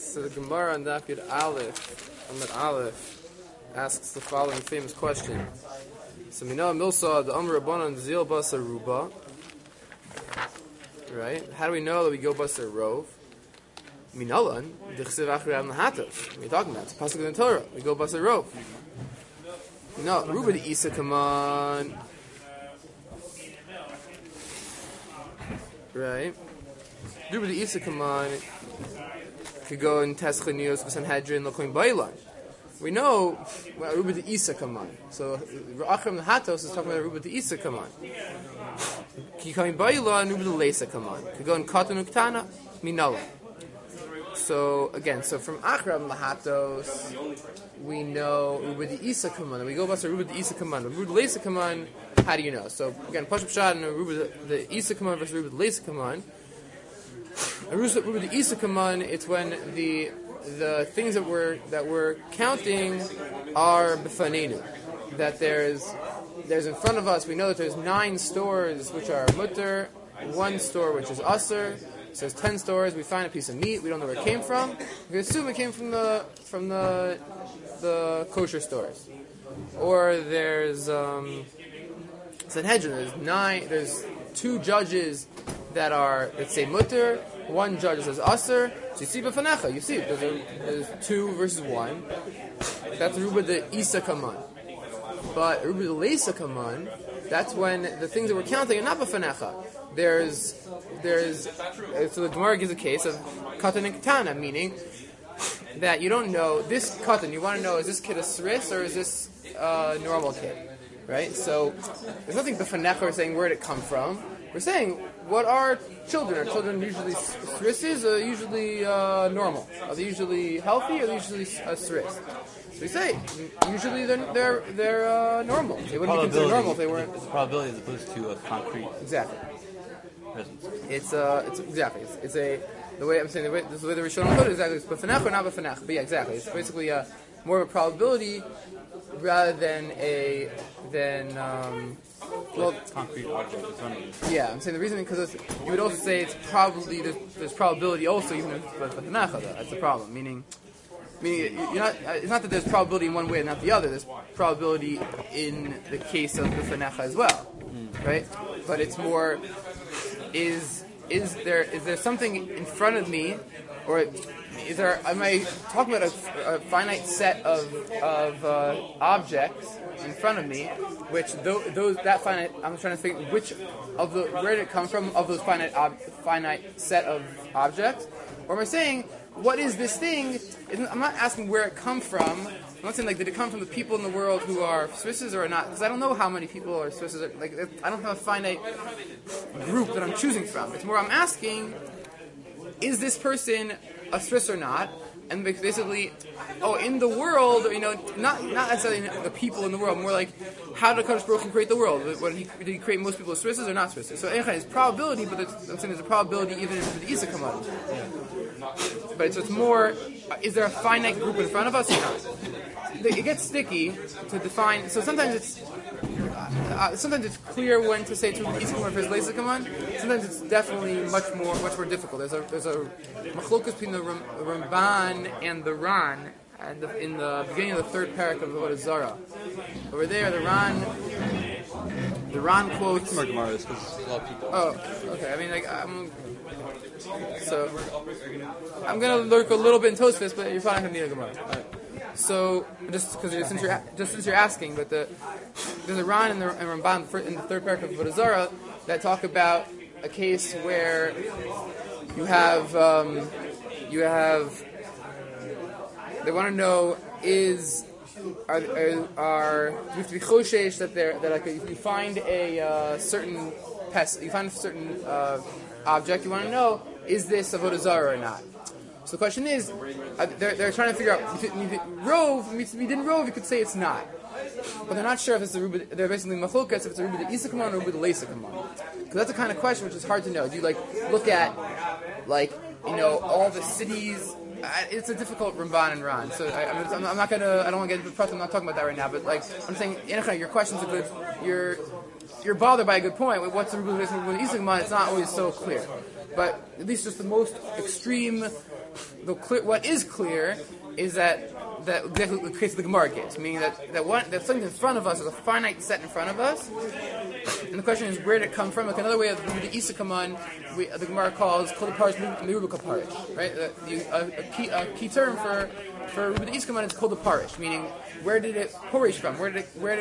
So the Gemara on Daf Yud Aleph, Amud Aleph, asks the following famous question. So Minah Milsa, the Amr Rabbanan Zil Basar Ruba. Right? How do we know that we go Basar Rov? Minalan, Dichsev Achri Am Nahatos. What are you talking about? It's a pasuk in the Torah. We go Basar Rov. No, Ruba the Isa, come on. Right? Ruba the Isa, come on. Could go in Teschanios, Sanhedrin, Lokoin Bailan. We know Ruba the Isa, come on. So Achram Nahatos is talking about Ruba the Isa, come on. Kikoin Bailan, Ruba the Lesa, come on. Could go in Katan Uktana, Minala. So again, from Achram Lahatos, we know Ruba the Isa Kaman. We go about Ruba the Isa Kaman. Ruba the Lesa Kaman, how do you know? So again, Pashup Shad and Ruba the Isa Kaman versus Ruba the Lesa Kaman. Ruba the Isa Kaman, it's when the things that we're counting are b'fanenu. That there's in front of us. We know that there's 9 stores which are mutter, 1 store which is aser. So there's 10 stores. We find a piece of meat. We don't know where it came from. We assume it came from the kosher stores. Or there's Sanhedrin. There's 2 judges that are, let's say, mutter. 1 judge says aser. So you see b'fanecha. You see there's 2 versus 1. That's Ruba the Isa Kaman. But Ruba the Lesa Kaman, that's when the things that we're counting are not b'fanecha. There's so the Gemara gives a case of katan and katana, meaning that you don't know this katan. You want to know, is this kid a sris or is this a normal kid, right? So there's nothing b'fanecha or saying where did it come from. We're saying what are children? Are children usually srises or usually normal? Are they usually healthy or are they usually sris? So we say usually they're normal. They wouldn't be considered normal if they weren't. It's a probability as opposed to a concrete. Exactly. Presence. It's exactly. It's a the way I'm saying this is the way the Rishonim put it exactly. It's b'fanech or not b'fanech. But yeah, exactly. It's basically more of a probability rather than concrete object in front of you. Yeah, I'm saying the reason because you would also say it's probably there's probability also even if it's b'fanech. That's the problem. Meaning you're not. It's not that there's probability in one way and not the other. There's probability in the case of b'fanech as well, right? But it's more. Is there something in front of me, or am I talking about a finite set of objects in front of me, which that finite, I'm trying to think where did it come from of those finite set of objects, or am I saying what is this thing? I'm not asking where it come from. I'm not saying did it come from the people in the world who are Swisses or not? Because I don't know how many people are Swisses. I don't have a finite group that I'm choosing from. It's more I'm asking, is this person a Swiss or not? And basically, in the world, not necessarily the people in the world, more like how did Kadosh Baruch Hu create the world? Did he create most people as Swisses or not Swisses? So it's probability, but I'm saying there's a probability even if the Isa come out. But it's more, is there a finite group in front of us or not? It gets sticky to define. So sometimes it's clear when to say to Iskamar versus Leisakaman. Sometimes it's definitely much more difficult. There's a machlokas between the Ramban and the Ran, and in the beginning of the 3rd parak of the Avodah Zarah. Over there, the Ran quotes. More Gemaras because a lot of people. Oh, okay. I mean, I'm gonna lurk a little bit in Tosfos, but you're probably gonna need a Gemara. Right. So just since you're asking, but there's a Ran and Ramban in the 3rd parak of Avodah Zarah that talk about a case where you have they want to know you have to be choshesh that if you find a certain pest, you find a certain object, you want to know, is this Avodah Zarah or not? So the question is, they're trying to figure out, Rov, you could say it's not. But they're not sure if it's the Ruba, they're basically machlokas, if it's a Ruba the Isa Kaman or Ruba the Lesa Kaman. Because that's the kind of question which is hard to know. Do you look at, all the cities? It's a difficult Ramban and Ran. So I'm not gonna, I don't want to get into the process, I'm not talking about that right now, but I'm saying, your question's a good, you're bothered by a good point. What's the Ruba the Isa Kaman? It's not always so clear. But at least just the most extreme what is clear is that exactly the case of the Gemara gives, meaning that something in front of us is a finite set in front of us, and the question is where did it come from? Like another way of the Isa Kaman, the Gemara calls Kol Parish Merubah Parish, right? A key term for the Isa Kaman is Kol Parish, meaning where did it parish from? Where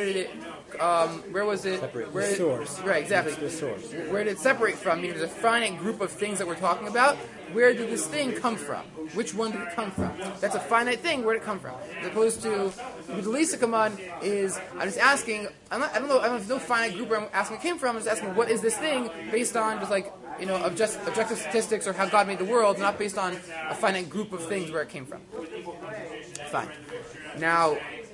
was it? The source. Right, exactly. The source. Where did it separate from? Meaning there's a finite group of things that we're talking about. Where did this thing come from? Which one did it come from? That's a finite thing. Where did it come from? As opposed to the Lisa Kaman is, I'm just asking. I don't know if there's no finite group where I'm asking where it came from. I'm just asking what is this thing based on just like objective statistics or how God made the world, not based on a finite group of things where it came from. Fine. Now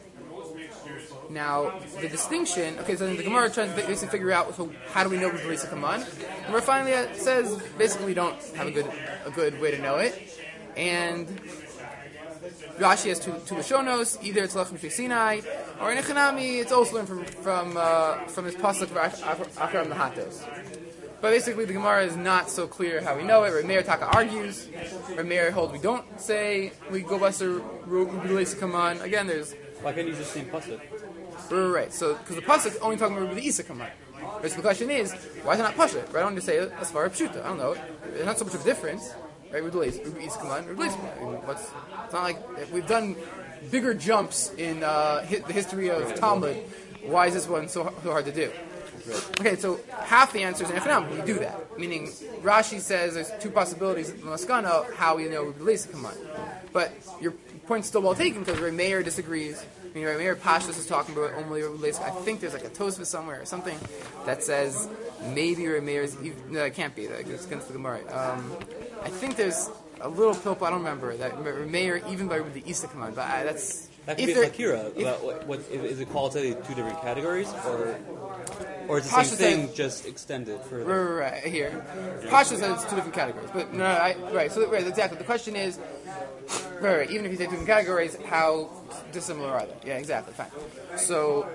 the distinction. Okay, so the Gemara tries to basically figure out. So how do we know who Lisa Kaman? And where finally it says basically we don't have a good way to know it. And Rashi has two Lashonos. Either it's Lech Mishpei Sinai, or in Echanami it's also learned from his pasuk Akaram Nahatos. But basically the Gemara is not so clear how we know it. Rameir Taka argues. Rameir holds we don't say we go buster Lisa Kaman. Again, there's. Why can't you just say pasuk? Right, so because the pasuk is only talking about the Isa Kaman. But the question is, why is it not pasuk? Right, I don't want to say it as far as pshuta. I don't know. There's not so much of a difference. Right, Isa Kaman, Isa Kaman. It's not like we've done bigger jumps in the history of Talmud. Why is this one so hard to do? Okay, so half the answer is in Echanam. We do that. Meaning, Rashi says there's two possibilities in the Maskana how we know Isa Kaman. But your point's still well taken because Rameir disagrees. I mean, Rameir Pashtus is talking about only Leisa. I think there's like a Tosfos somewhere or something that says maybe Rameir is. No, it can't be. It's against the Gemara. I think there's a little pilp. I don't remember that Rameir even by the Isa Kaman. But that's that could be a Akira about what is it qualitatively two different categories or is the same thing just extended further? Right here, Pasha says it's two different categories. But no, right. So exactly. The question is. Right. Even if you say two different categories, how dissimilar are they? Yeah, exactly. Fine. So,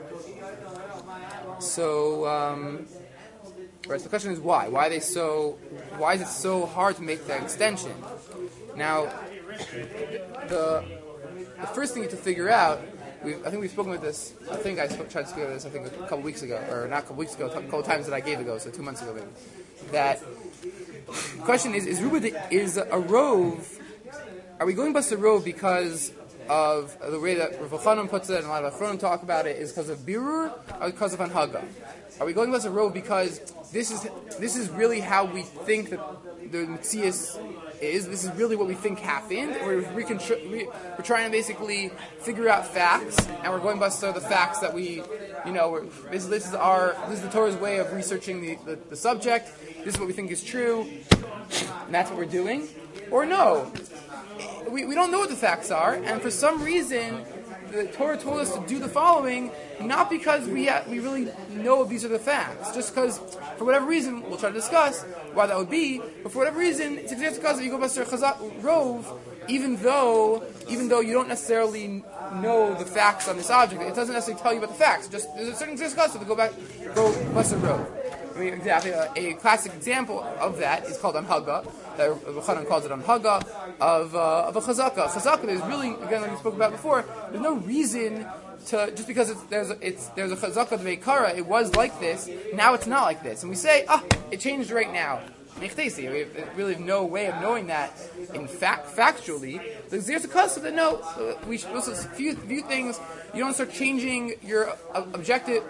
right. So the question is why? Why is it so hard to make that extension? Now, the first thing you have to figure out. I think we've spoken about this. I think I tried to speak about this. I think a couple weeks ago, or not a couple weeks ago, a couple times that I gave ago. So 2 months ago, maybe. That the question is a rove. Are we going bust a rove because of the way that Rav Chanan puts it, and a lot of Achronim talk about it, is because of birur or because of anhaga? Are we going bust a rove because this is really how we think that the Metzias is? This is really what we think happened? Or we're trying to basically figure out facts, and we're going bust the facts that we, this is the Torah's way of researching the subject. This is what we think is true, and that's what we're doing. Or no. We don't know what the facts are, and for some reason, the Torah told us to do the following, not because we really know these are the facts, just because, for whatever reason, we'll try to discuss why that would be, but for whatever reason, it's exactly because you go Basar Chazak Rove, even though you don't necessarily know the facts on this object, it doesn't necessarily tell you about the facts, just there's a certain discuss to go Basar Rove. I mean, exactly. A classic example of that is called Anhaga. That Rav Chanan calls it Anhaga of a Chazaka. Chazaka is really, again, like we spoke about before. There's no reason to just because there's a Chazaka of Meikara. It was like this. Now it's not like this, and we say, it changed right now. We really have no way of knowing that. In fact, factually, there's a custom that we should also few things. You don't start changing your objective,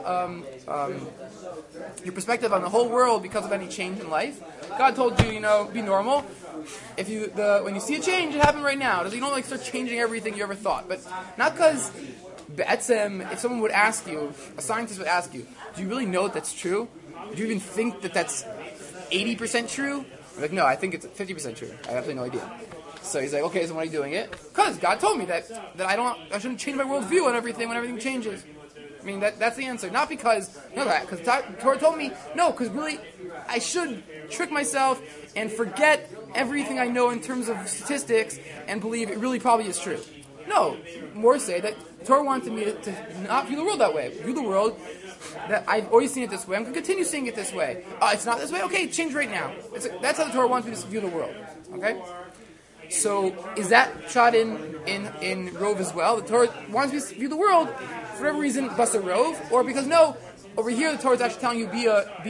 your perspective on the whole world because of any change in life. God told you, be normal. When you see a change, it happened right now. You don't start changing everything you ever thought. But not because, if someone would ask you, a scientist would ask you, do you really know that's true? Do you even think that that's 80% true? I'm like, no, I think it's 50% true. I have absolutely no idea. So he's like, okay, so why are you doing it? Because God told me that I shouldn't change my worldview on everything when everything changes. I mean, that's the answer. Not because Torah told me, no, because really, I should trick myself and forget everything I know in terms of statistics and believe it really probably is true. No, more say that Torah wanted me to not view the world that way. View the world that I've always seen it this way. I'm going to continue seeing it this way. It's not this way? Okay, change right now. That's how the Torah wants me to view the world. Okay? So is that shot in Rove as well? The Torah wants us to view the world for whatever reason, bust a Rove, or because no, over here the Torah is actually telling you be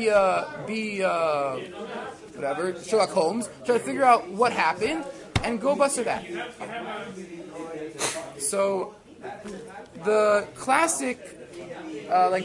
whatever, Sherlock Holmes, try to figure out what happened and go bust that. So the classic, I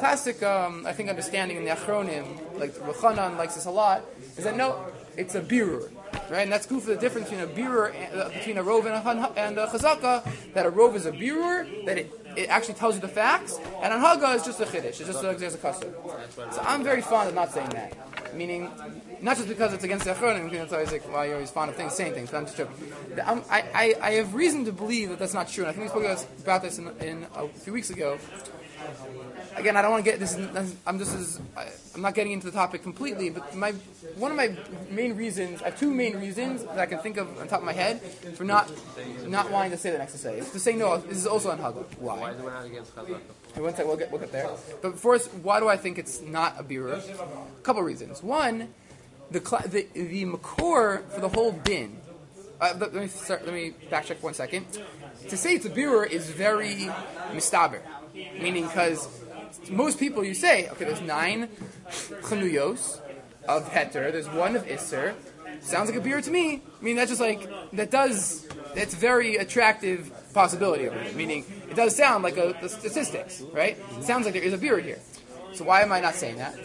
think understanding in the Achronim, like Rechanan likes this a lot, is that no, it's a birur. Right, and that's cool for the difference between a birur, between a rov and a chazaka. That a rov is a birur, that it actually tells you the facts, and a haga is just a chiddush, it's just a kasser. So I'm very fond of not saying that, meaning not just because it's against the achronim. It's always like, well, you're always fond of saying things. But I'm just joking. I have reason to believe that that's not true, and I think we spoke about this in a few weeks ago. Again, I don't want to get this. I'm not getting into the topic completely, but one of my main reasons, I have two main reasons that I can think of on top of my head for not wanting to say the next to say. It's to say no. This is also on Haggah. Why? Why is it not against Chazaka? One second, we'll get there. But first, why do I think it's not a birur? A couple of reasons. One, the makor for the whole din. Let me backtrack for 1 second. To say it's a birur is very mistaber, meaning because most people you say, okay, there's 9 chanuyos of heter, there's 1 of isser. Sounds like a birur to me. I mean, that's just like that's very attractive possibility of it. Meaning, it does sound like the statistics, right? It sounds like there is a birur here. So why am I not saying that?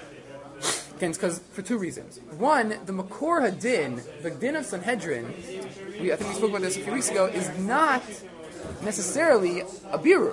Because for 2 reasons. One, the Makor Hadin, the din of Sanhedrin, I think we spoke about this a few weeks ago, is not necessarily a birur.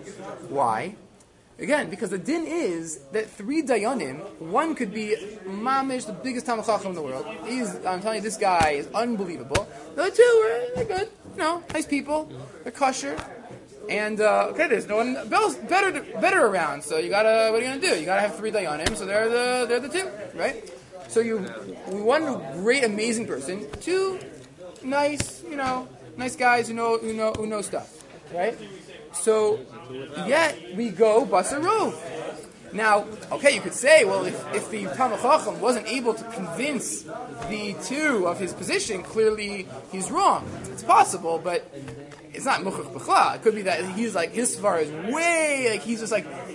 Why? Again, because the din is that 3 dayanim, one could be mamish, the biggest Talmid Chacham in the world. I'm telling you, this guy is unbelievable. The other 2, they're good, nice people, they're kosher. And there's no one better around. So what are you gonna do? You gotta have 3 dayanim. So they're the 2, right? So one great, amazing person, 2 nice guys who know stuff, right? So yet we go basar rov. Now, okay, you could say, well, if the Talmid Chacham wasn't able to convince the 2 of his position, clearly he's wrong. It's possible, but it's not muchach b'chla. It could be that he's like, his svar is way, like, he's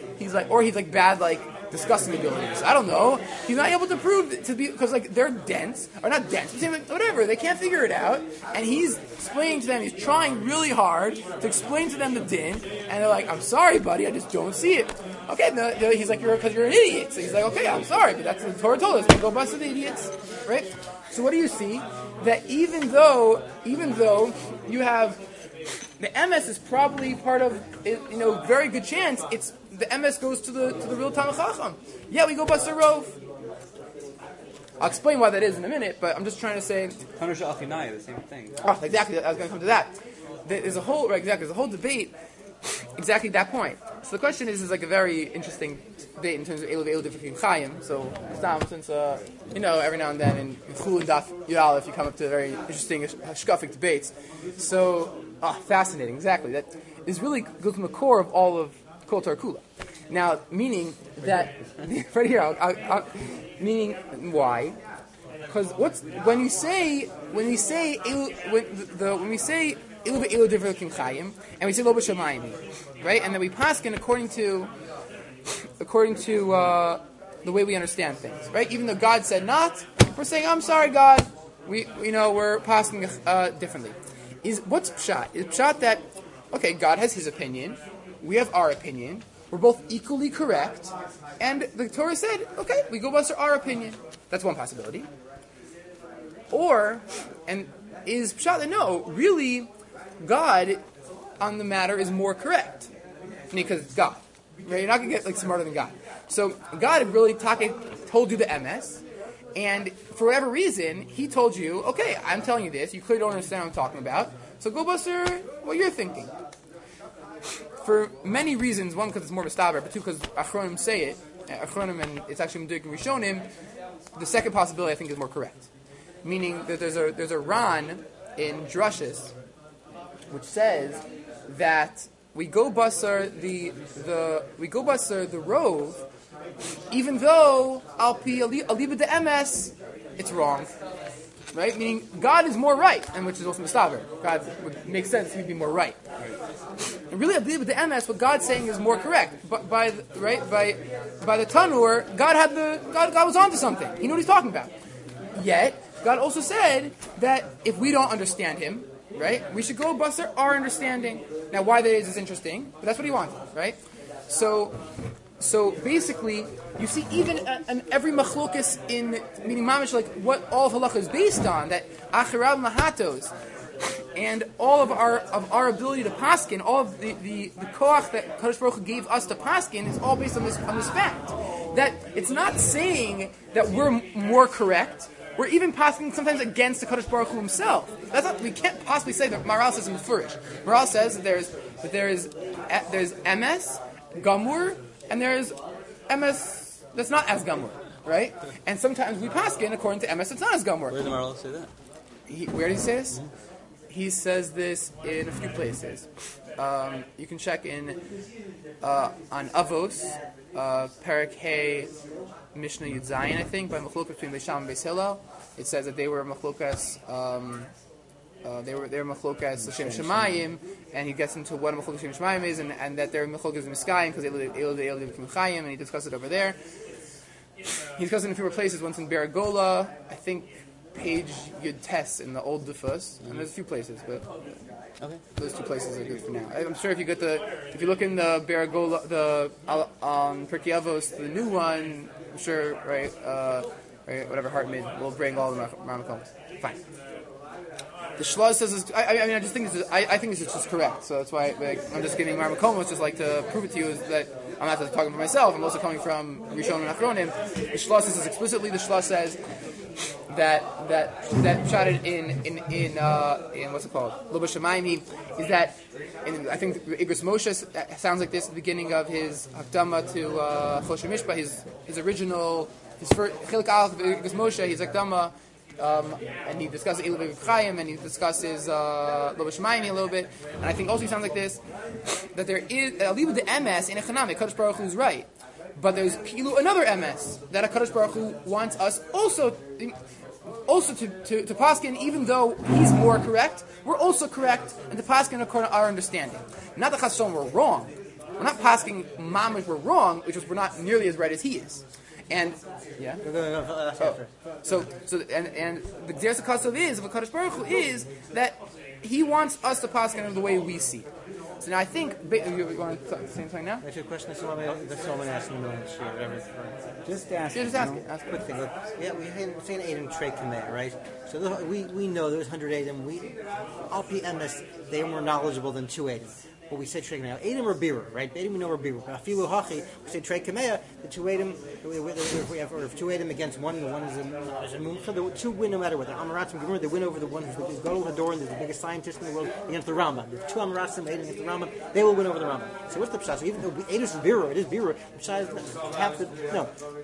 bad, like, discussing abilities. I don't know. He's not able to prove it to be, because, like, they're dense, or not dense, but whatever, they can't figure it out, and he's explaining to them, he's trying really hard to explain to them the din, and they're like, I'm sorry, buddy, I just don't see it. Okay, he's like, because you're an idiot. So he's like, okay, I'm sorry, but that's what the Torah told us, we go bust the idiots, right? So what do you see? That even though you have the MS is probably part of, very good chance. It's the MS goes to the real Talmid Chacham. Yeah, we go basar rov. I'll explain why that is in a minute, but I'm just trying to say. Hanusha Achinai, the same thing. Oh, exactly. I was going to come to that. There's a whole debate. Exactly that point. So the question is like a very interesting debate in terms of Elu ve'elu different from Chaim. So since every now and then in Chul and Daf Yudal, if you come up to very interesting hashkafic debates. So fascinating. Exactly. That is really good from the core of all of Kol Torah Kula. Now, meaning that right here, meaning why? Because when we say Ilu ve'elu different from Chaim, and we say Lo b'Shamayim, right? And then we paskin according to the way we understand things, right? Even though God said not, we're saying, I'm sorry, God. We're paskin differently. What's pshat? Is pshat that okay? God has His opinion, we have our opinion. We're both equally correct, and the Torah said, okay, we go basar our opinion. That's one possibility. Is pshat that no, really, God on the matter is more correct. Because God. Right? You're not going to get smarter than God. So God really told you the MS, and for whatever reason, He told you, okay, I'm telling you this, you clearly don't understand what I'm talking about, so go basar what you're thinking. For many reasons, one, because it's more mistaber, but 2, because Achronim say it, Achronim, and it's actually Meduik and Rishonim, the second possibility I think is more correct. Meaning that there's a Ran in Drushis which says that we go basar the rov, even though al pi aliba de ms, it's wrong. right? Meaning God is more right, and which is also Mustaver. God would make sense; he'd be more right. And really, I believe with the MS, what God's saying is more correct. But by the Tanur, God was onto something. He knew what he's talking about. Yet God also said that if we don't understand Him, right, we should go bust our understanding. Now, why that is interesting, but that's what He wanted, right? So basically, you see, even in every machlokas meaning mamish, like what all of halacha is based on, that achirav mahatos, and all of our ability to paskin, all of the koach that Kadosh Baruch Hu gave us to paskin is all based on this fact that it's not saying that we're more correct. We're even paskin sometimes against the Kadosh Baruch Hu Himself. We can't possibly say that. Maral says in the Furish. Maral says that there's MS, Gamur, and there's MS that's not as Gamur, right? And sometimes we paskin according to MS that's not as Gamur. Where did Maral say that? Where did he say this? He says this in a few places. You can check on Avos, Perek Hey, Mishnah Yud Zayin, I think, by Machlokas between Beis Shammai and Beis Hillel. It says that they were Machlokas. They were Machlokas L'Shem Shemayim, and he gets into what Machlokas L'Shem Shemayim is, and that they're Machlokas Miskayim because they live in Chayim, and he discussed it over there. He discussed it in a few more places. Once in Beragola, I think. Page Yud Tes in the old Dufus, and there's a few places, but those two places are good for now. I'm sure if you look in the Beragola, the Pirkei Avos, the new one, I'm sure, right, whatever Hartman will bring all the Ramakom. Fine. The Shlaz says, I just think I think this is just correct, so that's why I'm just giving Ramakom just like to prove it to you is that I'm not just talking for myself. I'm also coming from Rishon and Achronim. The Shlaz says explicitly. The Shlaz says that shouted in what's it called? Lo B'Shamayim is that, and I think Igros Moshe sounds like this at the beginning of his Hakdama to Choshen Mishpah, his original, his first Chilik Aleph of Igros Moshe, his Hakdama, and he discusses Eilu Chaim, and he discusses Lo B'Shamayim a little bit, and I think also he sounds like this, that there is, I'll leave with the MS in Echanami, Kadosh Baruch Hu is right. But there's another MS that HaKadosh Baruch Hu wants us also to paskin, even though He's more correct, we're also correct, and to paskin according to our understanding. Not that Chasson we're wrong. We're not paskin mamish we're wrong, which is we're not nearly as right as He is. And yeah. So and the Gzeras HaKasav is of HaKadosh Baruch Hu is that He wants us to paskin in the way we see. So now I think you want to say something now? Actually, a question that someone asked in the middle of the year. Just ask it. Ask quick thing. Look, we're saying Adam Trey Kameh, right? So we know there's 100 Adam. Al Pi Emes, they are more knowledgeable than 2 Adam. But we say Trey Kameh. Adam or Bira, right? Adam we know are Bira. Afilu Hachi, we say Trey Kameh. The 2 Adam, if we have 2 Adam against one, and the one is a Mumcha, the 2 win no matter what. The Amaratzim Gemara, they win over the one who's the Gadol Hador and the biggest scientist in the world against the Rambam. The 2 Amaratzim Adam against the Rambam, they will win over the Rambam. So what's the pshat? So even though Adam is Bira, it is Bira. The pshat is have to no.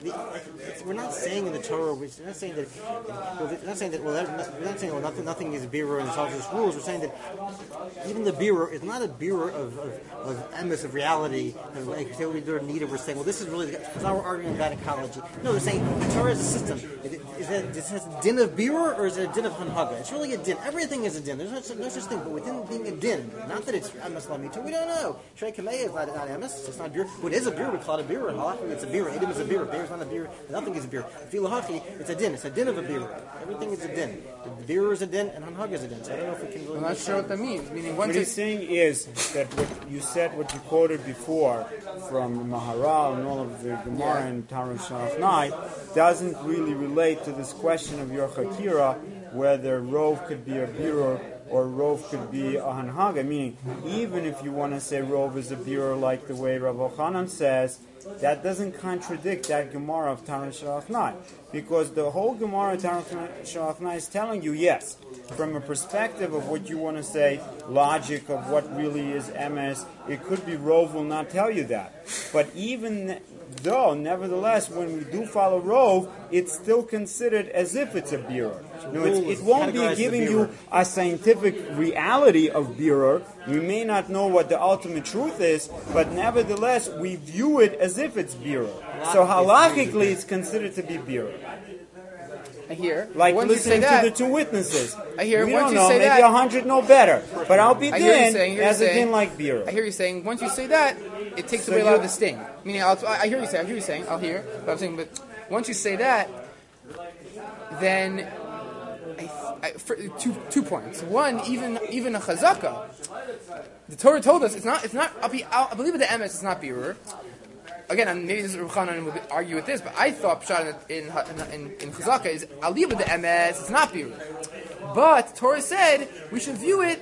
We're not saying in the Torah. We're not saying that. We're not saying that. We're not saying nothing is Bira and it's all just rules. We're saying that even the Bira is not a Bira of emes of reality, and like we do need it, we're saying, well, this is really because now we're arguing about ecology. No, they're saying the Torah is a system. Is it a din of birur or is it a din of hanhaga? It's really a din. Everything is a din. There's no such thing, but within being a din, not that it's emes lamita, we don't know. Shrei kamei is not emes. It's not birur. What is a birur? We call it a birur. Halacha, it's a birur. Edom is a birur. Birur is not a birur. Nothing is a birur. Filahachi, it's a din. It's a din of a birur. Everything is a din. The birur is a din and hanhaga is a din. So I don't know if we can really. I'm not sure what that means. Meaning, what he's saying is that what you said, what you quoted before from Maharal and all of the Gemara and Taran Shalachnai doesn't really relate to this question of your Chakira, whether Rov could be a birur or Rov could be a Hanhaga. Meaning, even if you want to say Rov is a birur like the way Rav Ochanan says, that doesn't contradict that Gemara of Taran Shalachnai. Because the whole Gemara of Taran Shalachnai is telling you, yes, from a perspective of what you want to say, logic of what really is MS, it could be Rov will not tell you that. But even though, nevertheless, when we do follow Rov, it's still considered as if it's a birur. No, it won't be giving you a scientific reality of birur. We may not know what the ultimate truth is, but nevertheless, we view it as if it's birur. So halachically, it's considered to be birur. I hear. Like once you say listening that, to the two witnesses. I hear. We Once don't you know. say Maybe that, 100 know better. But I'll be I hear you din saying- as a saying- din like beer. I hear you saying once you say that, it takes So away a lot you- of the sting. Meaning, I hear you saying. I hear you saying. I'll hear. But I'm saying, but once you say that, then for 2 points. One, even a chazaka. The Torah told us it's not. I believe in the emes. It's not birur. Again, maybe this is Rav Chanan will argue with this, but I thought pshat in chazaka is aliyah with the emes. It's not birur. But Torah said we should view it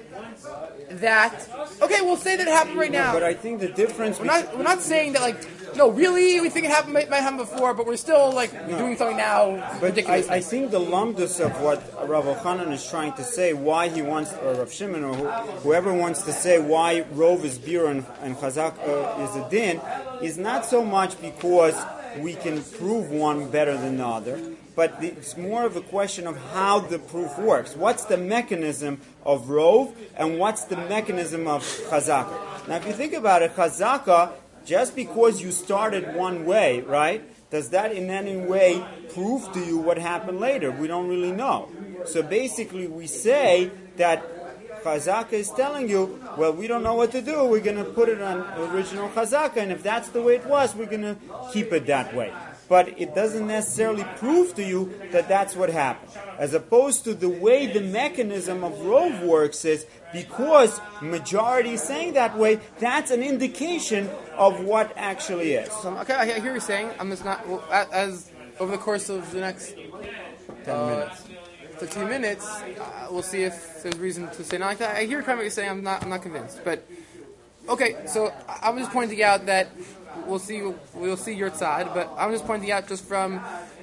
that okay, we'll say that it happened right now. But I think the difference. We're not saying that no, really, we think it happened might happen before, but we're still doing something now. But Ridiculous. I think the lumdus of what Rav Ochanan is trying to say, why he wants, or Rav Shimon, or whoever wants to say why Rov is bir and Chazak is a din, is not so much because we can prove one better than the other, but it's more of a question of how the proof works. What's the mechanism of Rov, and what's the mechanism of Chazaka? Now, if you think about it, Chazaka, just because you started one way, right, does that in any way prove to you what happened later? We don't really know. So basically we say that Chazaka is telling you, well, we don't know what to do. We're going to put it on original Chazaka, and if that's the way it was, we're going to keep it that way. But it doesn't necessarily prove to you that that's what happened. As opposed to the way the mechanism of Rov works is, because majority is saying that way, that's an indication of what actually is. Okay, I hear you saying. I'm just not as over the course of the next 10 minutes. 15 minutes. We'll see if there's reason to say no. I hear what you're saying. I'm not convinced. But okay, so I'm just pointing out that we'll see your side. But I'm just pointing out just from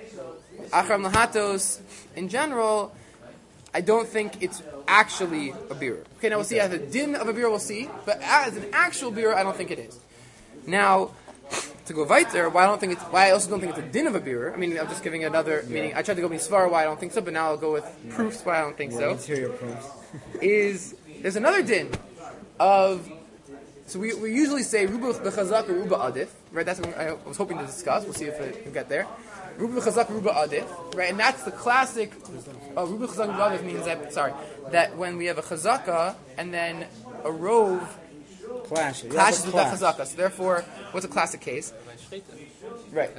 Achram Lahatos in general. I don't think it's actually a beer. Okay, now we'll see as a din of a beer. We'll see, but as an actual beer, I don't think it is. Now, to go weiter, why I also don't think it's a din of a beer. I mean, I'm just giving another meaning. I tried to go misvar why I don't think so, but now I'll go with proofs why I don't think so. Let's hear your proofs. There's another din of. So we usually say ruba b'chazak or ruba adif, right? That's what I was hoping to discuss. We'll see if we get there. Ruba b'chazak, ruba adif, right? And that's the classic. Ruba b'chazak, ruba adif means that when we have a chazaka and then a rov Clashes with that chazaka. So therefore, what's a classic case? Right.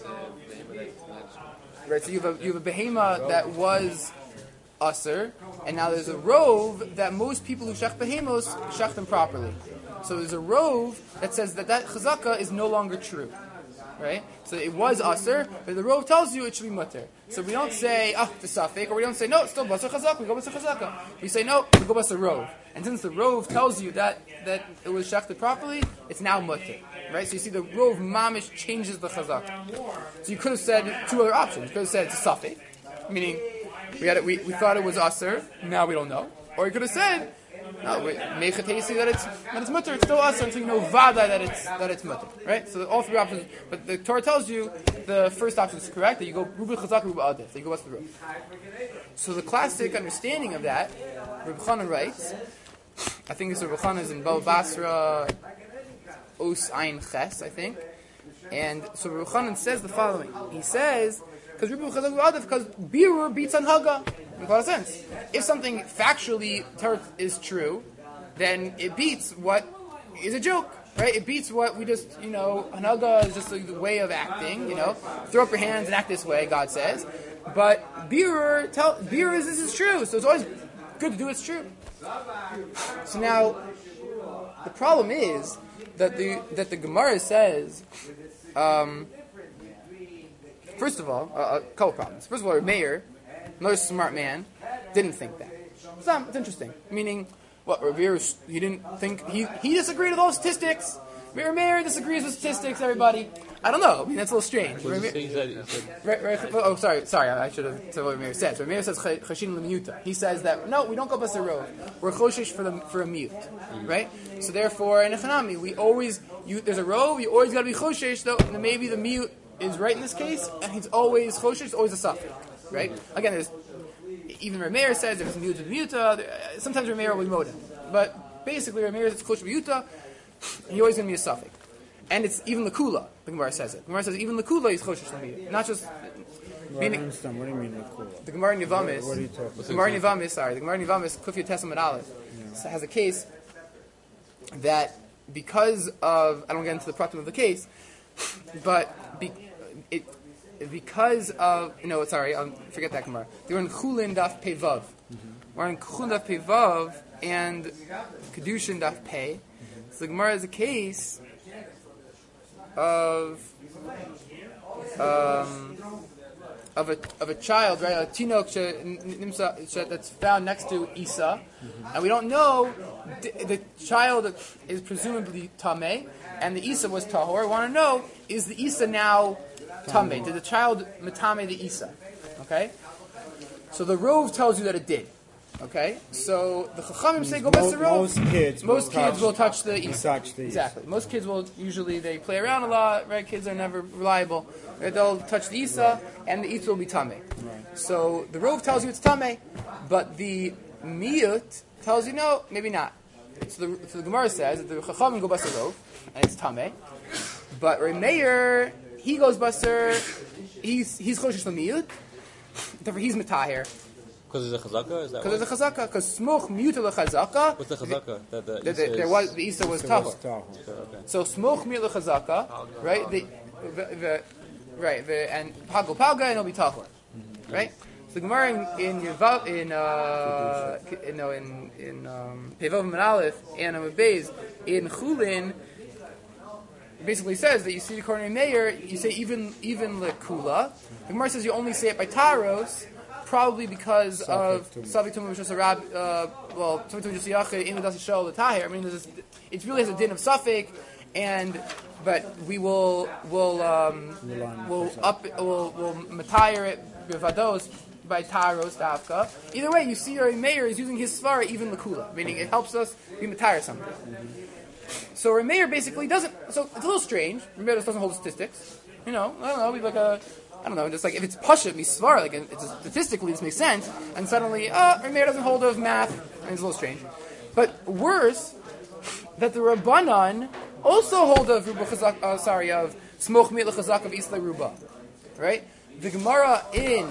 Right. So you have a behema that was aser, and now there's a rov that most people who shach behemos shach them properly. So there's a rov that says that chazaka is no longer true, right? So it was aser, but the rov tells you it should be mutter. So we don't say the safek, or we don't say no, it's still basar chazaka. We go basar chazaka. We say no, we go basar rov. And since the rov tells you that it was shachted properly, it's now mutter, right? So you see the rov mamish changes the chazaka. So you could have said two other options. You could have said it's a safek, meaning we thought it was aser, now we don't know. Or you could have said, no, make it tasty that it's mutter. It's still aser until you know vada that it's mutter, right? So all three options. But the Torah tells you the first option is correct. That you go ruba chazak, ruba adif. That you go what's the rov. So the classic understanding of that, Reb Chanan writes. I think this Reb Chanan is in Bava Basra, Os Ein Ches, I think. And so Reb Chanan says the following. He says, because birur beats on haga. Makes a lot of sense. If something factually is true, then it beats what is a joke, right? It beats what we just, hanaga is just the way of acting, throw up your hands and act this way, God says. But birur is this is true, so it's always good to do what's true. So now, the problem is that the Gemara says. First of all, a couple problems. First of all, Meir, another smart man, didn't think that. It's interesting. Meaning, Revere, he didn't think, he disagreed with all statistics. Meir disagrees with statistics, everybody. I don't know. I mean, that's a little strange. Sorry, I should have said what Meir says. Meir says, Chashin l'miyuta. He says that, no, we don't go bust a rov. We're choshish for a mute. Right? So therefore, in Echanami, there's a rov, you always got to be choshish, though, and maybe the mute is right in this case, and he's always choshish, it's always a suffix, right? Again, even Rameir says if it's mute to muta, sometimes Rameir will be moda, but basically Rameir is choshish muta, and he's always going to be a suffix. and it's even the kula. The Gemara says it. The Gemara says even the kula is choshesh l'miyut, not just. I don't understand. What do you mean the kula? The Gemara in Yevamis. What are you talking about? The Gemara in Yevamis, Kufya Tesam Aleph, has a case that because of, I don't get into the pratim of the case, but because of, forget that Gemara. They were in Chulin Daf Pevav. We're in Chulin Daf Pevav and Kedushin Daf Pei. So the Gemara is a case of a child, right? A tinok that's found next to Isa, and we don't know the child is presumably tameh, and the Isa was tahor. We want to know, is the Isa now tameh? Did the child matame the Isa? Okay, so the Rov tells you that it did. Okay, so the Chachamim say go best the Rov. Most kids will touch the Isa. Exactly. Most kids will usually they play around a lot. Right? Kids are never reliable. They'll touch the Isa, and the Isa will be tameh. Right. So the Rov tells you it's tameh, but the Miyut tells you no, maybe not. So the Gemara says that the Chachamim go bust the Rov, and it's tameh. But Remeir, he goes buster. He's choshesh l'miyut. Therefore, he's matahir. Because there's a chazaka? Is that because there's a chazaka. Because smuch miyut l'chazaka. What's the chazaka? The Isa was tahor. Okay. So smuch miyut l'chazaka, right? And pago palga and it'll be tahor, right? So the Gemara in Pevav Menalef and Amud Beis in Chulin basically says that you see according to Meir, you say even lekula. The Gemara says you only say it by taros, probably because of Savik Tumah Mishas Arab. Savik Tumah Mishas Yachid in the Das Shol the Tahir. I mean, it really has a din of Safik, but we will matire it b'vados by taros dafka. Either way, you see, Meir is using his svara even lekula, meaning it helps us be matire something. So Remeir basically doesn't. So it's a little strange. Remeir doesn't hold statistics. I don't know. Just like if it's pasha misvar, like it's statistically this makes sense, and suddenly Remeir doesn't hold of math, and it's a little strange. But worse, that the Rabbanan also hold of of smoch mit lechazak of isla ruba, right? The Gemara in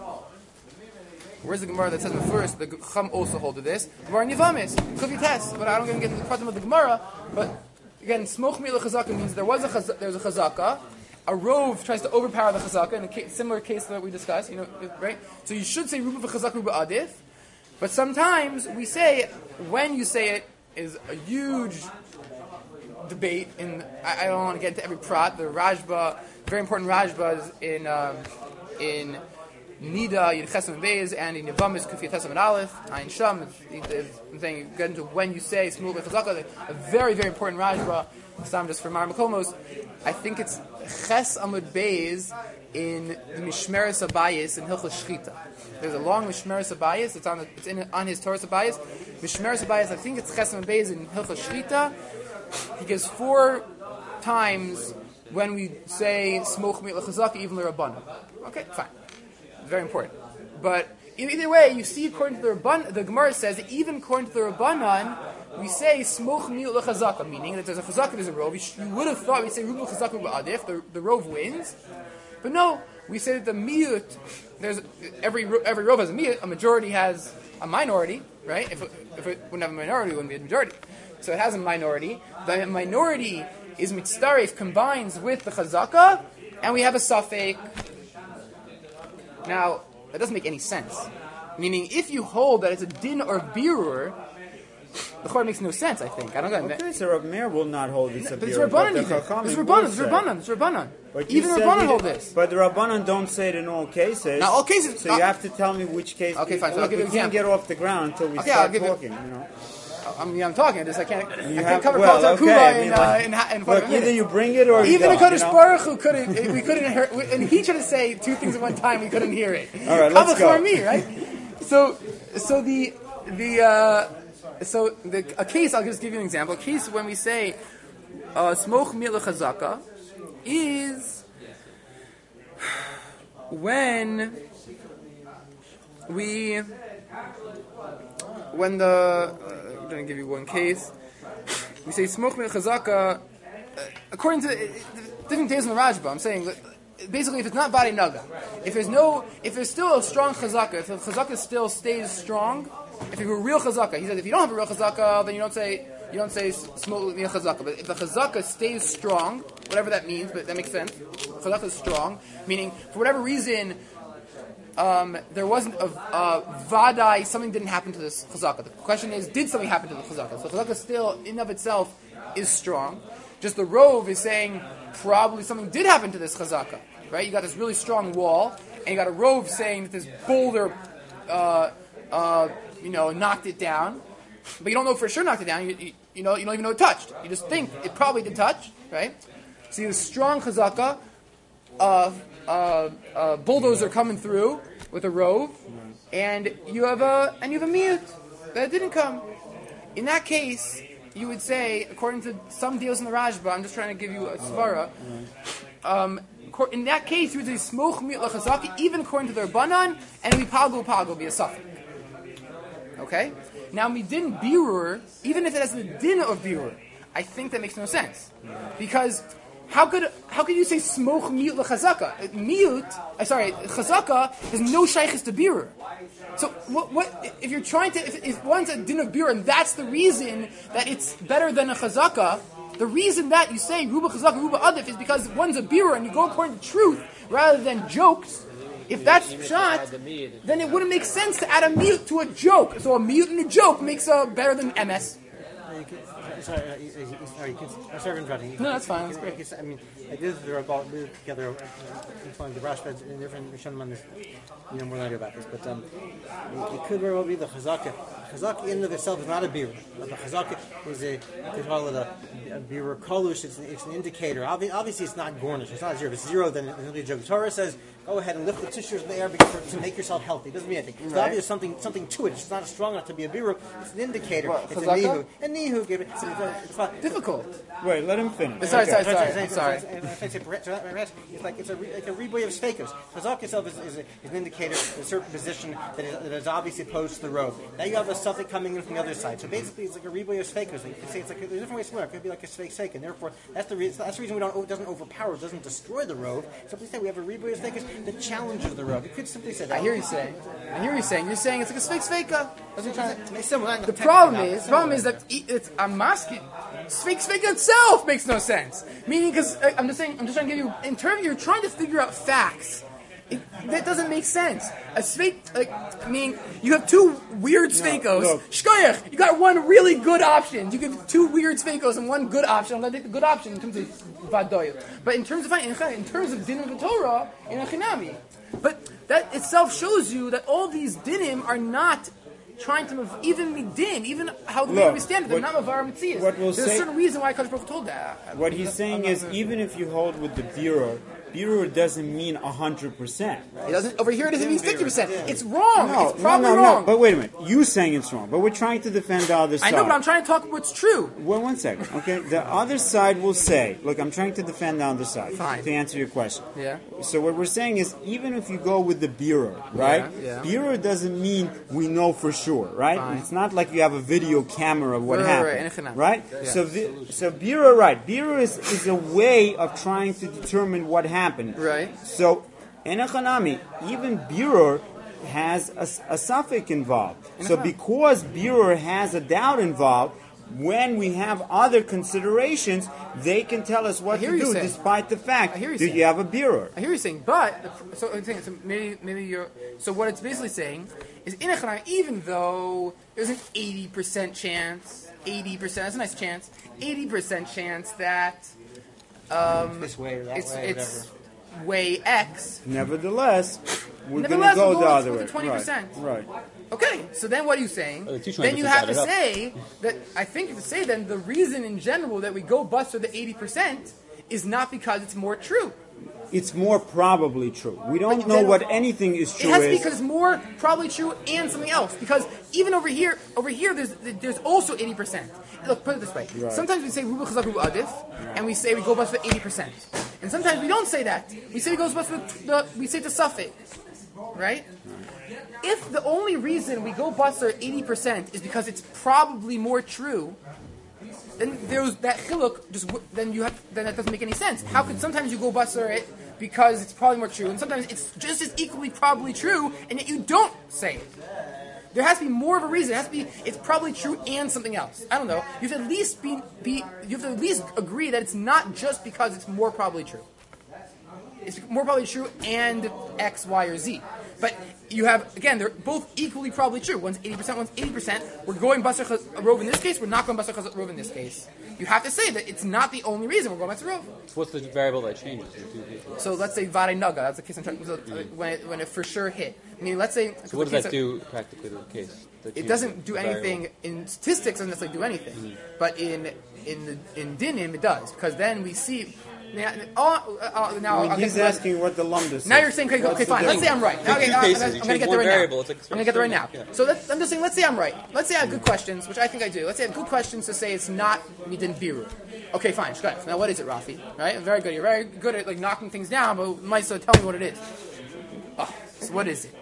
where's the Gemara that says first? The Chum also hold of this. Gemara in Yevamis, Kufya Tes, but I don't get into the problem of the Gemara. But again, smoch mit lechazaka means there's a chazaka. A rov tries to overpower the chazaka in a similar case that we discussed, right? So you should say ruba v'chazaka ruba adif, but sometimes we say when you say it is a huge debate. I don't want to get into every prat. The Rajba, very important Rajbas in Nida Yud Chesam Beis and in Yevamis Kufya Tesam and Aleph Ayin Sham. I'm saying you get into when you say Smul Bechazaka, a very very important Rajba. This time just for Mar Makomos. I think it's Ches Amud Beis in the Mishmeres Abayis in Hilchos Shchita. There's a long Mishmeres Abayis. It's on his Torah Abayis. Mishmeres Abayis. I think it's Ches Amud Beis in Hilchos Shchita. He gives 4 times when we say Smoch Mit L'Chazaka even l'Rabbanan. Okay, fine. Very important. But either way, you see according to the Rabbanan, the Gemara says that even according to the Rabbanan, we say Smoch Mit L'Chazaka, meaning that there's a Chazaka, there's a Rov. You would have thought we'd say Ruba Chazaka Ruba Adif, the Rov wins. But no, we say that the Miyut, there's every Rov has a Miyut, a majority has a minority, right? If it wouldn't have a minority, it wouldn't be a majority. So it has a minority. The minority is mitzaref, combines with the chazaka, and we have a safek. Now, that doesn't make any sense. Meaning, if you hold that it's a din or birur, the Chor makes no sense, I think. I don't know. Okay, so Rav Meir will not hold this. But it's Rabbanan even. It's Rabbanan. Even the Rabbanan hold this. But the Rabbanan don't say it in all cases. Now, all cases... So you have to tell me which case... Okay, fine. So I'll give you an example. We can't get off the ground until we start talking, I'm talking. I can't cover Kol Kula in look, either you bring it or even you the Kodesh Baruch Hu couldn't. We couldn't hear. And he tried to say 2 things at one time. We couldn't hear it. All right, let's go. Me, right? So a case. I'll just give you an example. A case when we say Smoch Mit L'Chazaka is when I'm going to give you one case. We say Smoch Mit Chazaka. according to different days in the Rajba, I'm saying that basically if it's not Bari Naga, if there's still a strong Chazaka, if the Chazaka still stays strong, if you have a real Chazaka, he says if you don't have a real Chazaka, then you don't say Smol Chazaka. But if the Chazaka stays strong, whatever that means, but that makes sense, Chazaka is strong, meaning for whatever reason, there wasn't a vadai, something didn't happen to this chazaka. The question is, did something happen to the chazaka? So chazaka still, in of itself, is strong. Just the rove is saying, probably something did happen to this chazaka. Right? You got this really strong wall, and you got a rove saying that this boulder, knocked it down. But you don't know for sure knocked it down. You don't even know it touched. You just think it probably did touch, right? So you have a strong chazaka, bulldozer coming through with a rove, and you have a mute that didn't come. In that case, you would say, according to some deals in the Rajba, I'm just trying to give you a svara. In that case, you would say smoch mute lachazaki, even according to their banan, and we pago be a suffix. Okay. Now midin birur, even if it has the din of birur, I think that makes no sense because. How could you say smoch mute lechazaka? Chazaka has no shaykhis to birur. So what if you're trying to if one's a din of birur and that's the reason that it's better than a chazaka? The reason that you say ruba chazaka ruba adif is because one's a birur and you go according to truth rather than jokes. If that's shot, then it wouldn't make sense to add a mute to a joke. So a mute and a joke makes better than MS. Sorry, I'm sorry for interrupting. No, that's fine. That's great. I mean, I did together following the Rashba in different Rishonim on this, more than I do about this, but it could very well be the Chazaka. Chazaka in and of itself is not a birur, but the Chazaka is they call it a birur kolush. It's an indicator. Obviously, it's not gornish. It's not zero. If it's zero, then it'll be a joke. The Torah says, go ahead and lift the tissues in the air to make yourself healthy. It doesn't mean anything. It's obviously something to it. It's not strong enough to be a birur. It's an indicator. It's a nihu. And nihu gave it. It's not difficult. Wait, let him finish. Sorry. It's like it's a riboy of sfekos. Chazak itself is an indicator of a certain position that is obviously opposed to the road. Now you have a suffix coming in from the other side. So basically, it's like a riboy of sfekos. You can say it's like there's different ways to learn. It could be like a sfek, and therefore that's the reason it doesn't overpower, it doesn't destroy the road. Simply say we have a riboy of sfekos that challenges the road. You could simply say that. I hear you saying. You're saying it's like a sfeka. The problem is that it's a masculine. Sveka itself makes no sense. Meaning, because I'm just trying to give you, in terms, you're trying to figure out facts. That doesn't make sense. A svek, you have two weird svekos. Shkoyach, you got one really good option. You give two weird svekos and one good option. I'm going to take the good option in terms of vadoy. But in terms of din of the Torah, in a chinami. But that itself shows you that all these dinim are not trying to even midin, even how the way we stand it, they're not mavar mitzias. There's a certain reason why Kadosh Baruch Hu told that. What he's saying is, even if you hold with the birur doesn't mean 100%. It doesn't. Over here, it doesn't mean 50%. It's wrong. It's probably wrong. No. But wait a minute. You saying it's wrong, but we're trying to defend the other side. I know, but I'm trying to talk what's true. Well, 1 second. Okay, the other side will say, "Look, I'm trying to defend the other side." Fine. To answer your question. Yeah. So what we're saying is, even if you go with the birur, right? Yeah. Birur doesn't mean we know for sure, right? Fine. It's not like you have a video camera of what happened, right? Yeah. So birur, right? Birur is a way of trying to determine what happened, right? So, in a chanami, even birur has a suffix involved. So, because birur has a doubt involved, when we have other considerations, they can tell us what to do, despite the fact that you have a birur. I hear you saying, but maybe you're. So what it's basically saying is, in a chanami, even though there's an 80% chance, 80%, that's a nice chance, 80% chance that this way or that way, it's way X. Nevertheless, we're going to go the other way. 20%. Right. Okay, so then what are you saying? Then you have to say that, I think you have to say then the reason in general that we go bust for the 80% is not because it's more true. It's more probably true. We don't know what anything is true. It has to be because it's more probably true and something else. Because even over here, there's also 80%. Look, put it this way. Right. Sometimes we say Ruba Chazak Ruba Adif, and we say we go bust for 80%. And sometimes we don't say that. We say we go bust for we say the suffix, right? If the only reason we go bust for 80% is because it's probably more true, then there's that chiluk. Then that doesn't make any sense. How could sometimes you go basar it because it's probably more true, and sometimes it's just as equally probably true, and yet you don't say it? There has to be more of a reason. It has to be it's probably true and something else. I don't know. You have to at least you have to at least agree that it's not just because it's more probably true. It's more probably true and X, Y, or Z. But you have, again, they're both equally probably true. One's 80%, one's 80%. We're going basar rov in this case. We're not going basar rov in this case. You have to say that it's not the only reason we're going basar rov. So what's the variable that changes? So let's say vare naga. That's the case when it for sure hit. I mean, let's say. So what does that do practically to the case? It doesn't do anything in statistics. Doesn't necessarily do anything, but in dinim it does, because then we see. Now he's asking what the lumdus is. Now you're saying, okay, fine. Let's say I'm right. Okay, I'm going to get there right now. I'm going to get there right now. Yeah. So I'm just saying, let's say I'm right. Let's say I have good questions, which I think I do. Let's say I have good questions to say it's not midin biru. Okay, fine. Now what is it, Rafi? Right? Very good. You're very good at knocking things down, but Maisa, tell me what it is. So what is it?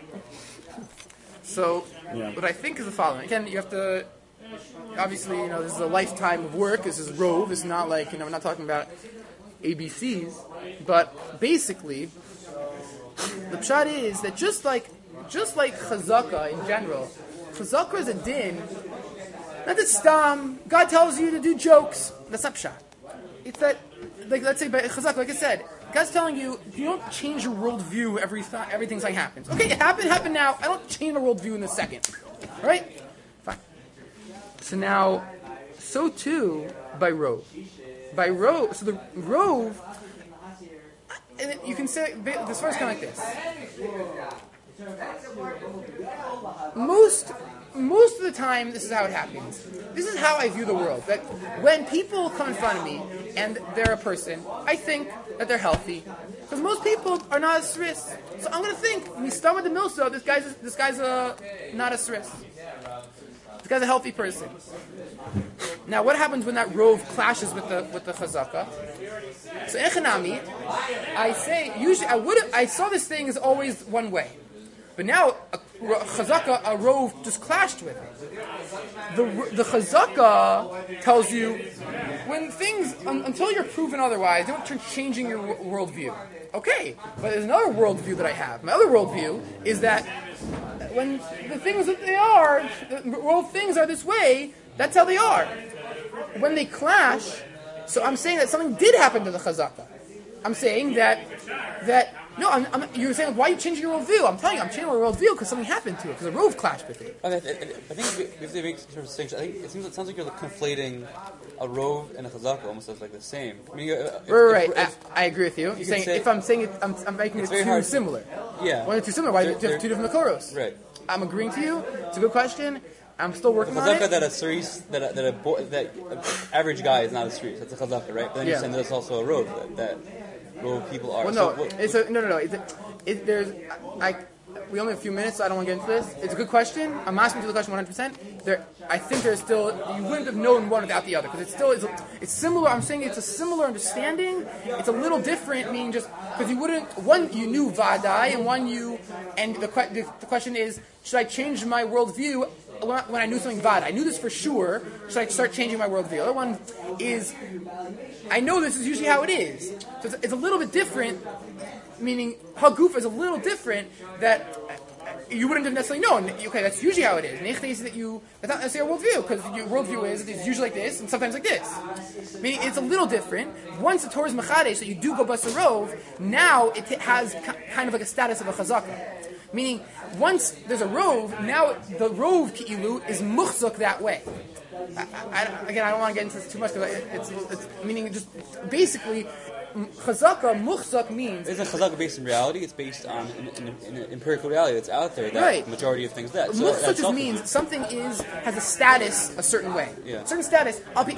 So what I think is the following. Again, you have to. Obviously, this is a lifetime of work. This is rove. It's not like we're not talking about ABCs, but basically, the pshat is that just like chazaka in general, chazaka is a din. Not that stam. God tells you to do jokes. That's not pshat. It's that, let's say by chazaka, like I said, God's telling you don't change your worldview everything like happens. Okay, it happened now. I don't change my worldview in a second. All right, fine. So now, so too by rove. By rove, so the rove, and you can say this first kind of like this. Most of the time, this is how it happens. This is how I view the world. That when people come in front of me and they're a person, I think that they're healthy, because most people are not a sris. So I'm going to think, when you start with the milso, this guy's not a sris. This guy's a healthy person. Now, what happens when that rove clashes with the chazaka? So, echanami, I say usually I saw this thing as always one way, but now a rove just clashed with it. The chazaka tells you when things until you're proven otherwise, don't turn changing your worldview. Okay, but there's another worldview that I have. My other worldview is that when the things that they are, the world things are this way, that's how they are. When they clash, so I'm saying that something did happen to the chazaka. I'm saying that no, you're saying, why are you changing your worldview? I'm telling you, I'm changing my worldview because something happened to it, because a rove clashed with it. Okay, I think if they make some distinction, I think it sounds like you're conflating a rove and a chazaka almost as like the same. I mean, I agree with you. You're saying if I'm saying it, I'm making it too similar. Yeah. When it's too similar, why do you have two different makoros? Right. I'm agreeing to you. It's a good question. I'm still working on it. Chazaka that average guy is not a street. That's a chazaka, right? But then you're saying there's also a rove that rove people are. Well, no. We only have a few minutes, so I don't want to get into this. It's a good question. I'm asking you the question 100%. I think there's still, you wouldn't have known one without the other, because it's similar. I'm saying it's a similar understanding. It's a little different, meaning just because you knew vadai, and the question is, should I change my worldview when I knew something vadai? I knew this for sure. Should I start changing my worldview? The other one is, I know this is usually how it is. So it's a little bit different. Meaning, haguf is a little different that you wouldn't have necessarily known. Okay, that's usually how it is. Nechta is that's not necessarily a worldview, because your worldview is it's usually like this and sometimes like this. Meaning, it's a little different. Once the Torah is mechadesh, so you do go basarov, now it has kind of like a status of a chazaka. Meaning, once there's a rove, now the rove ki'ilu is muchzuk that way. Again, I don't want to get into this too much, because it's meaning just basically. Chazaka, muchzak means... Isn't chazaka based in reality? It's based on an empirical reality that's out there that the majority of things that. So muchzak just means something has a status a certain way. Yeah. Certain status. I'll be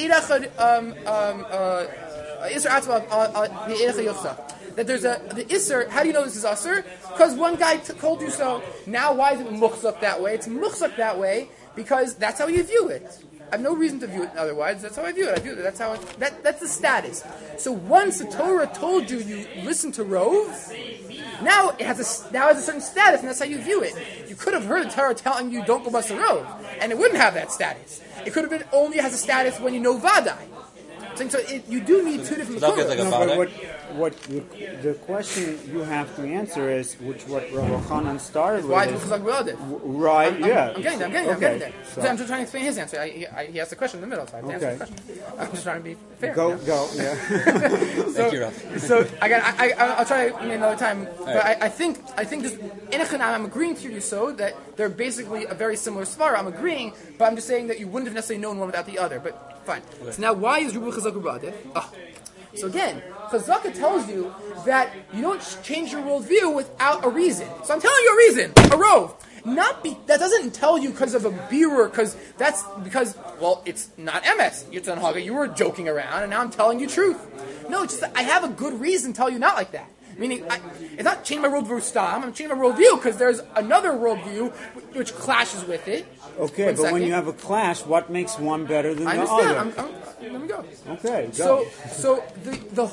that there's the Isser. How do you know this is Asr? Because one guy told you so. Now why is it muchzak that way? It's muchzak that way because that's how you view it. I have no reason to view it otherwise. That's how I view it. That's how that's the status. So once the Torah told you listen to Rove, now it has a certain status, and that's how you view it. You could have heard the Torah telling you don't go bust the Rove, and it wouldn't have that status. It could have been only has a status when you know vadai. So you do need two different So that Torahs. gets like a No, but Vadai? what the question you have to answer is what Rav Chanan started Why with. do Chazak B'Adif? Right, yeah. I'm getting there. I'm Okay, getting there. so- So I'm just trying to explain his answer. He asked the question in the middle, so I have to answer Okay. the question. I'm just trying to be fair. Go, Yeah. yeah. Thank you, Rav. So again, I'll try another time. But I think just I'm agreeing to you so that they're basically a very similar svara. I'm agreeing, but I'm just saying that you wouldn't have necessarily known one without the other. But fine. So now, why is Rubu Chazak B'Adif? So again, Chazaka tells you that you don't change your worldview without a reason. So I'm telling you a reason, a rove. That doesn't tell you because of a birur, because it's not MS. It's an haga. You were joking around, and now I'm telling you truth. No, it's just that I have a good reason to tell you not like that. Meaning, it's not changing my worldview stam. I'm changing my worldview because there's another worldview which clashes with it. Okay, but when you have a clash, what makes one better than I the understand. other? Let me go. Okay, go. So the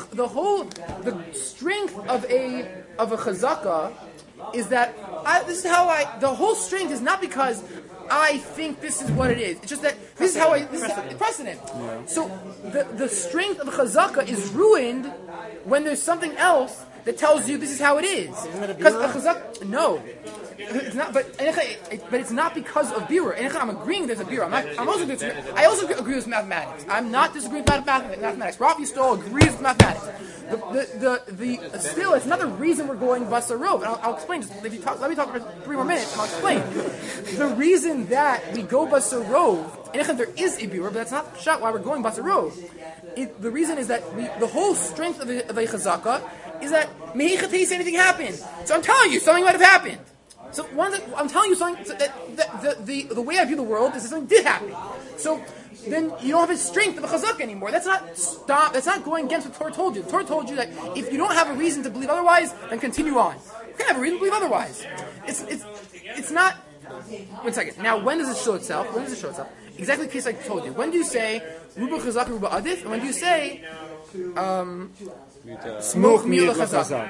strength of a chazaka is that the whole strength is not because I think this is what it is. It's just that this is precedent. Yeah. So the strength of a chazaka is ruined when there's something else that tells you this is how it is. Because a chazaka, no. It's not, but it's not because of birur. I'm agreeing there's a birur. I also agree with mathematics. I'm not disagreeing with mathematics. Rafi Stoll agrees with mathematics. Still, it's another reason we're going basarov. And I'll explain. Just let me talk for 3 more minutes, and I'll explain. The reason that we go basarov, and there is a birur, but that's not shot why we're going basarov. The reason is that the whole strength of a chazaka is that mehichatei anything happened. So I'm telling you, something might have happened. So I'm telling you something that the way I view the world is that something did happen. So then you don't have the strength of a chazak anymore. That's not going against what Torah told you. The Torah told you that if you don't have a reason to believe otherwise, then continue on. You can't have a reason to believe otherwise. It's not. 1 second. Now, when does it show itself? Exactly the case I told you. When do you say Ruba Chazak, Ruba Adif? And when do you say Smoch Mila Chazak?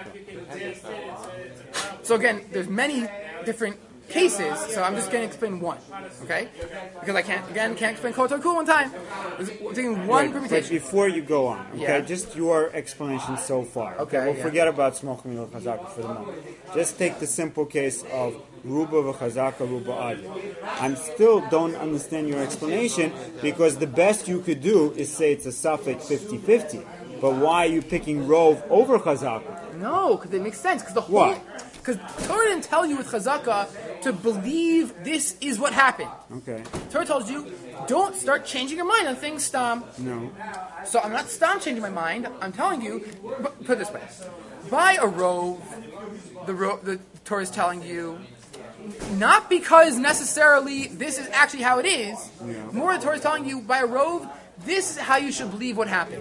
So again, there's many different cases, so I'm just going to explain one, okay? Because I can't explain Kol Torah one time. We're taking one permutation. But before you go on, okay, Yeah. just your explanation so far. Okay, we'll yeah. forget about Smoch Mil Chazaka for the moment. Just take the simple case of Ruba v'Chazaka, Ruba Adi. I still don't understand your explanation because the best you could do is say it's a suffix 50-50. But why are you picking Rov over Chazaka? No, because it makes sense. Because Why? Because Torah didn't tell you with Chazaka to believe this is what happened. Okay. Torah tells you, don't start changing your mind on things stam. No. So I'm not stam changing my mind. I'm telling you, put it this way. By a rove, the Torah is telling you, not because necessarily this is actually how it is, more the Torah is telling you, by a rove, this is how you should believe what happened.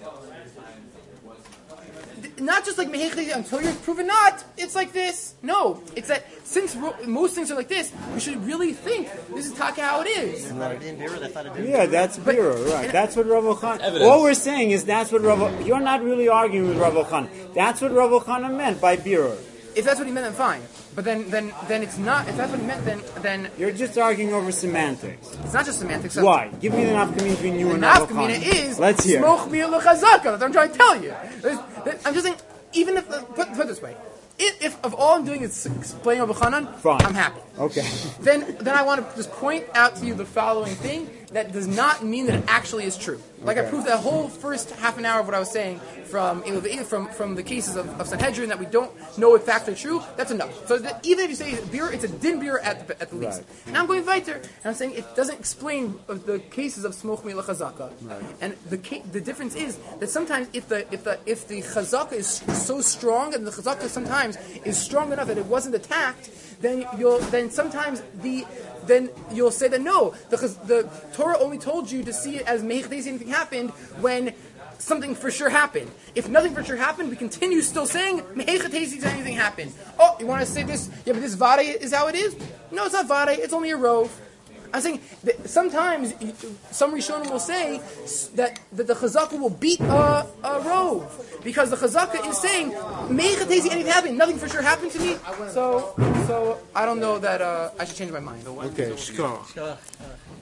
Not just like until you're proven not, it's like this. No, it's that since most things are like this, we should really think this is taka how it is. Yeah, that's Bira, right? That's what Rav Khan. All we're saying is that's what Rav. You're not really arguing with Rav Khan. That's what Rav Khan meant by Bira. If that's what he meant, then fine. But then it's not. If that's what he meant, then You're just arguing over semantics. it's not just semantics. Why? Give me the nafkamina between you The and Rav Khan. nafkamina is Let's hear. smoch mi'ul chazaka. That's what I'm trying to tell you. I'm just saying. Even if put it this way, if all I'm doing is explain Rabbi Chanan, Fine. I'm happy. Okay. Then I want to just point out to you the following thing that does not mean that it actually is true. Like I proved that whole first half an hour of what I was saying from the cases of Sanhedrin that we don't know if facts are true. That's enough. So that even if you say beer, it's a din beer at the least. Right. Now I'm going weiter, and I'm saying it doesn't explain the cases of smoch mi'la chazaka. Right. And the difference is that sometimes if the chazaka is so strong and the chazaka sometimes is strong enough that it wasn't attacked, then you'll say that no, the Torah only told you to see it as meichtesi anything happened when something for sure happened. If nothing for sure happened, we continue still saying meichtesi anything happened. Oh, you want to say this? Yeah, but this vade is how it is? No, it's not vade. It's only a rove. I'm saying that sometimes some Rishonim will say that the chazaka will beat a rove because the chazaka is saying meichtesi anything happened. Nothing for sure happened to me. So I don't know that I should change my mind. Okay. Shkoch.